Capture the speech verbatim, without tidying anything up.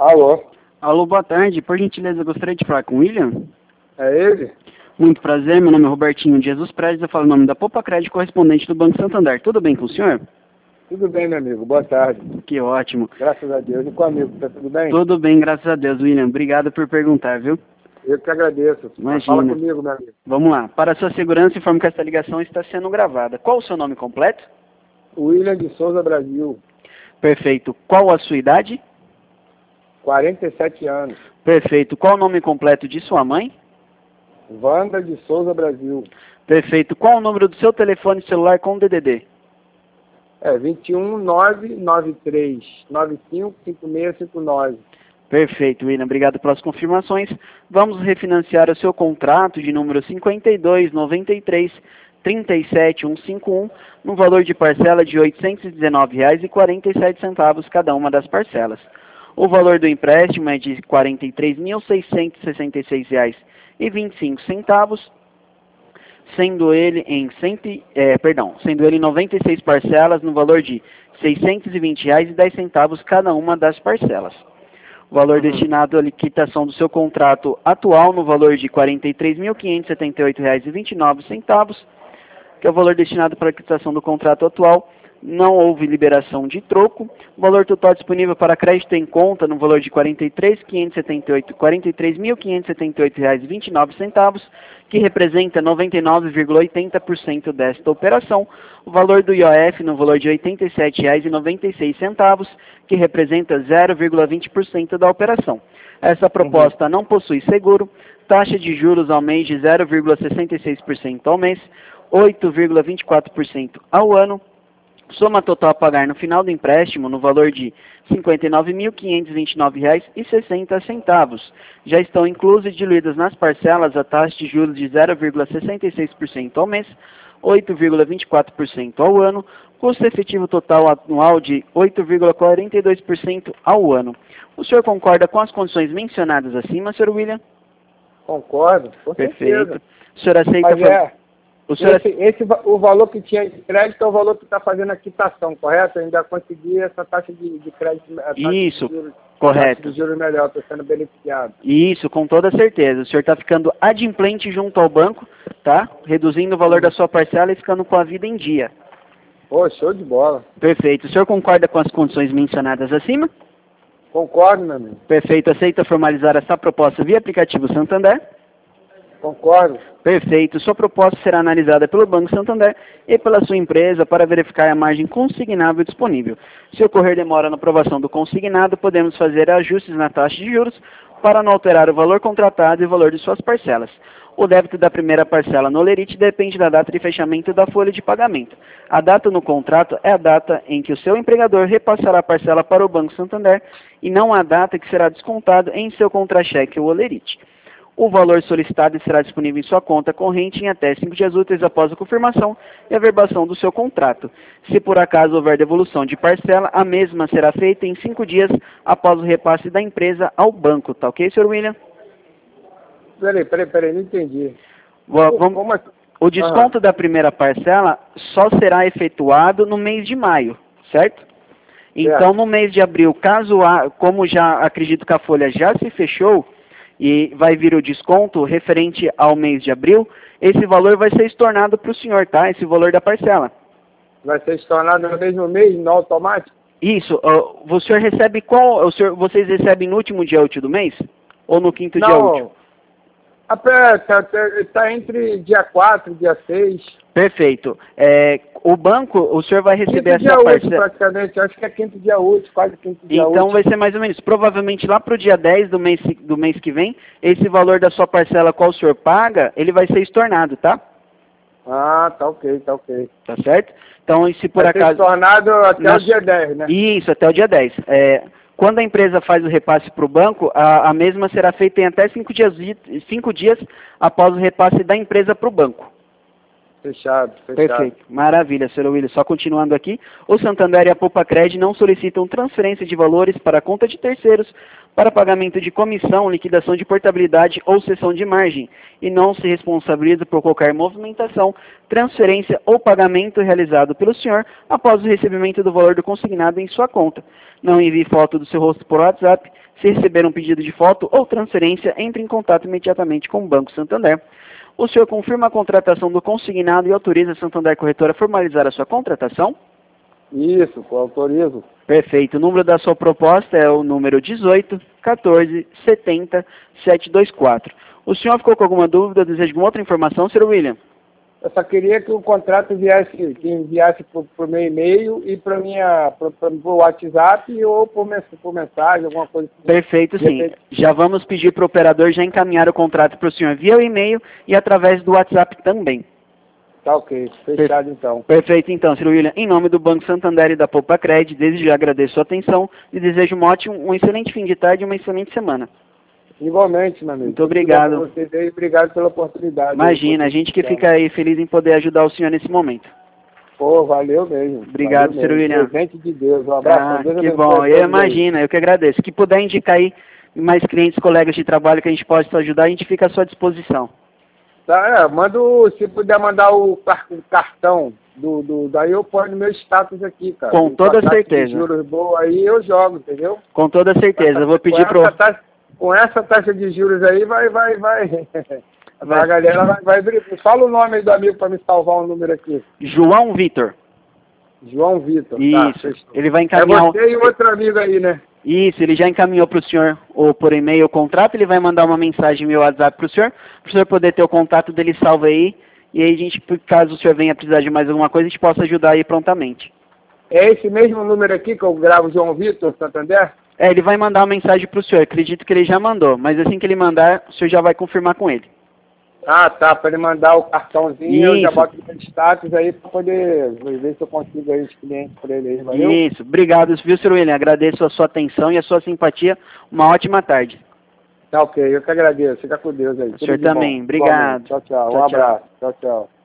Alô? Alô, boa tarde. Por gentileza, eu gostaria de falar com o William. É ele? Muito prazer, meu nome é Robertinho de Jesus Prestes, eu falo o nome da Popa Crédito, correspondente do Banco Santander. Tudo bem com o senhor? Tudo bem, meu amigo. Boa tarde. Que ótimo. Graças a Deus. E com o amigo, tá tudo bem? Tudo bem, graças a Deus, William. Obrigado por perguntar, viu? Eu que agradeço. Imagina. Fala comigo, meu amigo. Vamos lá. Para sua segurança, informo que esta ligação está sendo gravada. Qual o seu nome completo? William de Souza Brasil, Perfeito. Qual a sua idade? quarenta e sete anos. Perfeito. Qual o nome completo de sua mãe? Wanda de Souza Brasil. Perfeito. Qual o número do seu telefone celular com D D D? É vinte e um, nove nove três, nove cinco, cinco seis cinco nove. Perfeito, William. Obrigado pelas confirmações. Vamos refinanciar o seu contrato de número cinquenta e dois, noventa e três, trinta e sete, cento e cinquenta e um, no valor de parcela de oitocentos e dezenove reais e quarenta e sete centavos cada uma das parcelas. O valor do empréstimo é de quarenta e três mil, seiscentos e sessenta e seis reais e vinte e cinco centavos, sendo ele em cento, é, perdão, sendo ele em noventa e seis parcelas no valor de seiscentos e vinte reais e dez centavos cada uma das parcelas. O valor Uhum. destinado à liquidação do seu contrato atual no valor de quarenta e três mil, quinhentos e setenta e oito reais e vinte e nove centavos, que é o valor destinado para a liquidação do contrato atual. Não houve liberação de troco. O valor total disponível para crédito em conta no valor de quarenta e três mil, quinhentos e setenta e oito, quarenta e três mil, quinhentos e setenta e oito reais e vinte e nove centavos, que representa noventa e nove vírgula oitenta por cento desta operação. O valor do I O F no valor de oitenta e sete reais e noventa e seis centavos, que representa zero vírgula vinte por cento da operação. Essa proposta uhum. não possui seguro, taxa de juros ao mês de zero vírgula sessenta e seis por cento ao mês, oito vírgula vinte e quatro por cento ao ano. Soma total a pagar no final do empréstimo no valor de cinquenta e nove mil, quinhentos e vinte e nove reais e sessenta centavos. Já estão inclusas e diluídas nas parcelas a taxa de juros de zero vírgula sessenta e seis por cento ao mês, oito vírgula vinte e quatro por cento ao ano, custo efetivo total anual de oito vírgula quarenta e dois por cento ao ano. O senhor concorda com as condições mencionadas acima, senhor William? Concordo, com Perfeito. certeza. O senhor aceita... Mas é... O, senhor... esse, esse, o valor que tinha de crédito é o valor que está fazendo a quitação, correto? Eu ainda consegui essa taxa de, de crédito. Taxa Isso, de juros, correto. Taxa de juros melhor, estou sendo beneficiado. Isso, com toda certeza. O senhor está ficando adimplente junto ao banco, tá? Reduzindo o valor Sim. da sua parcela e ficando com a vida em dia. Pô, show de bola. Perfeito. O senhor concorda com as condições mencionadas acima? Concordo, meu amigo. Perfeito. Aceita formalizar essa proposta via aplicativo Santander? Concordo. Perfeito. Sua proposta será analisada pelo Banco Santander e pela sua empresa para verificar a margem consignável disponível. Se ocorrer demora na aprovação do consignado, podemos fazer ajustes na taxa de juros para não alterar o valor contratado e o valor de suas parcelas. O débito da primeira parcela no Olerite depende da data de fechamento da folha de pagamento. A data no contrato é a data em que o seu empregador repassará a parcela para o Banco Santander e não a data que será descontado em seu contra-cheque ou Olerite. O valor solicitado será disponível em sua conta corrente em até cinco dias úteis após a confirmação e averbação do seu contrato. Se por acaso houver devolução de parcela, a mesma será feita em cinco dias após o repasse da empresa ao banco. Tá ok, senhor William? Peraí, peraí, peraí, não entendi. Vamos... Como assim? O desconto Aham. da primeira parcela só será efetuado no mês de maio, certo? Então, certo. no mês de abril, caso há, como já acredito que a folha já se fechou, e vai vir o desconto referente ao mês de abril, esse valor vai ser estornado para o senhor, tá? Esse valor da parcela. Vai ser estornado no mesmo mês, no automático? Isso. Uh, o senhor recebe qual? O senhor, vocês recebem no último dia útil do mês? Ou no quinto Não, dia útil? Está tá entre dia quatro e dia seis. Perfeito. É, o banco, o senhor vai receber Quinto essa dia parcela... útil, praticamente. Acho que é quinto dia útil, quase quinto dia útil. Então vai ser mais ou menos, provavelmente lá para o dia dez do mês, do mês que vem, esse valor da sua parcela qual o senhor paga, ele vai ser estornado, tá? Ah, tá ok, tá ok. Tá certo? Então, e se por vai acaso... ser estornado até Nós... o dia dez, né? Isso, até o dia dez. É, quando a empresa faz o repasse para o banco, a, a mesma será feita em até cinco dias, cinco dias após o repasse da empresa para o banco. Fechado, fechado. Perfeito. Maravilha, senhor William. Só continuando aqui, o Santander e a Popa Cred não solicitam transferência de valores para a conta de terceiros para pagamento de comissão, liquidação de portabilidade ou cessão de margem e não se responsabiliza por qualquer movimentação, transferência ou pagamento realizado pelo senhor após o recebimento do valor do consignado em sua conta. Não envie foto do seu rosto por WhatsApp, Se receber um pedido de foto ou transferência, entre em contato imediatamente com o Banco Santander. O senhor confirma a contratação do consignado e autoriza a Santander Corretora a formalizar a sua contratação? Isso, autorizo. Perfeito. O número da sua proposta é o número dezoito, quatorze, setenta, setecentos e vinte e quatro. O senhor ficou com alguma dúvida, deseja alguma outra informação, senhor William? Eu só queria que o contrato viesse, que enviasse por, por meu e-mail e para minha, o WhatsApp ou por, mens por mensagem, alguma coisa. Perfeito, sim. Já vamos pedir para o operador já encaminhar o contrato para o senhor via o e-mail e através do WhatsApp também. Tá ok, fechado per então. Perfeito então, senhor William. Em nome do Banco Santander e da Poupa Cred, desde já agradeço a sua atenção e desejo um ótimo, um excelente fim de tarde e uma excelente semana. Igualmente, meu amigo. Muito obrigado. Você veio, obrigado pela oportunidade. Imagina, a gente que fica aí feliz em poder ajudar o senhor nesse momento. Pô, valeu mesmo. Obrigado, valeu senhor mesmo. William. Presente de Deus. Um abraço. Ah, Deus que abençoe bom. a Eu todos imagino, eu que agradeço. Que puder indicar aí mais clientes, colegas de trabalho que a gente possa ajudar, a gente fica à sua disposição. Tá, é, manda o, se puder mandar o, car o cartão, do, do, daí eu ponho no meu status aqui, cara. Com toda certeza. De juros boa aí eu jogo, entendeu? Com toda certeza. Eu vou pedir pro... Taxa, com essa taxa de juros aí, vai, vai, vai. vai. A galera vai, vai brincar. Fala o nome aí do amigo para me salvar um número aqui. João Vitor. João Vitor. Isso. Tá, ele vai encaminhar... É você e outro amigo aí, né? Isso, ele já encaminhou para o senhor, ou por e-mail, o contrato, ele vai mandar uma mensagem no meu WhatsApp para o senhor, para o senhor poder ter o contato dele salvo aí, e aí a gente, caso o senhor venha precisar de mais alguma coisa, a gente possa ajudar aí prontamente. É esse mesmo número aqui que eu gravo, João Vitor, Santander? É, ele vai mandar uma mensagem para o senhor, acredito que ele já mandou, mas assim que ele mandar, o senhor já vai confirmar com ele. Ah, tá, para ele mandar o cartãozinho, Isso. eu já boto no status aí para poder ver se eu consigo aí os clientes para ele aí, valeu? Isso, obrigado, viu, senhor William? Agradeço a sua atenção e a sua simpatia. Uma ótima tarde. Tá ok, eu que agradeço. Fica com Deus aí. O senhor também, bom. obrigado. Tchau, tchau. Tchau, Um tchau. abraço. Tchau, tchau.